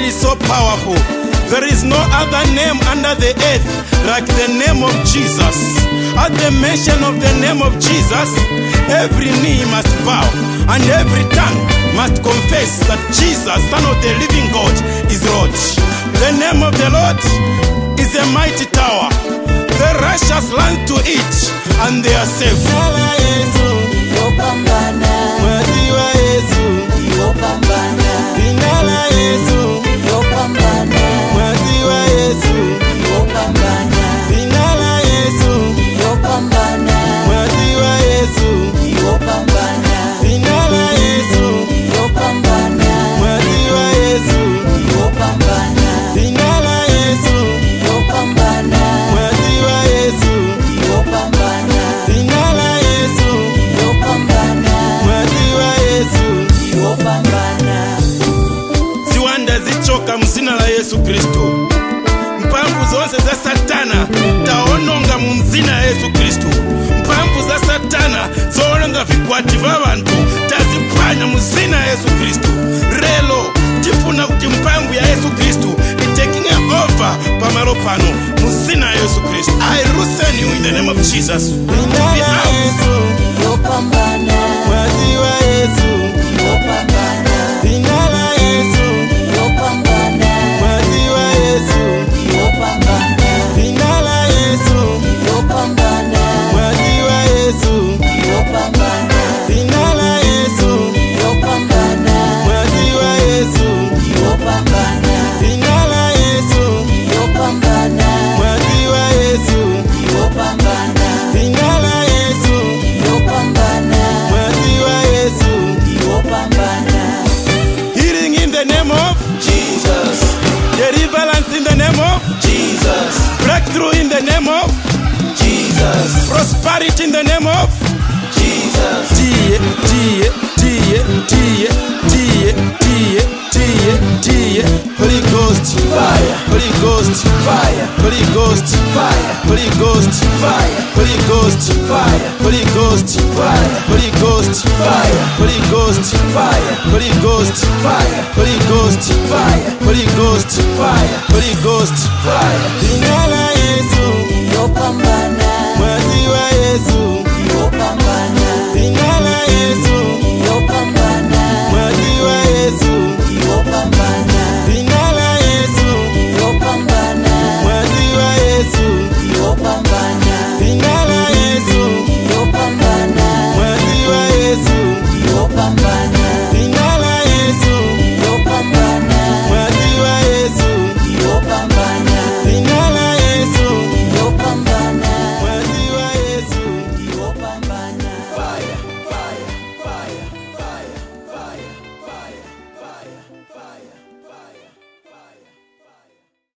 is so powerful. There is no other name under the earth like the name of Jesus. At the mention of the name of Jesus, every knee must bow and every tongue must confess that Jesus, Son of the living God, is Lord. The name of the Lord is a mighty tower. The righteous run to it and they are safe. Mzina la Yesu Kristo. Mpamvu zonse za Satana taononga mu mzina la Yesu Kristo. Mpamvu za Satana zoononga vikwati v'abantu tazipanya mu mzina la Yesu Kristo. Relo tifuna kuti mpamvu ya Yesu Kristo taking over pamalo pano mu mzina la Yesu Kristo. I loosen you in the name of Jesus. Yesu yopambana, mwazi wa Yesu yopambana, binala Yesu yopambana, mwazi wa Yesu yopambana, binala Yesu yopambana, mwazi wa Yesu yopambana, binala Yesu yopambana, mwazi wa Yesu yopambana, binala Yesu yopambana, mwazi wa Yesu yopambana, binala Yesu yopambana, mwazi wa Yesu yopambana. Healing in the name of Jesus. Deliverance in the name of Jesus. Breakthrough in the name of Jesus. Prosperity in the name of Jesus. Holy Ghost fire. Holy Ghost fire. Holy Ghost fire. Holy Ghost fire. Holy Ghost fire. Holy Ghost fire. Holy Ghost fire. Holy Ghost fire. Holy Ghost fire. Holy Ghost fire. Holy Ghost fire. Holy Ghost fire. Binala Yesu yopambana, mwazi wa Yesu yopambana, binala Yesu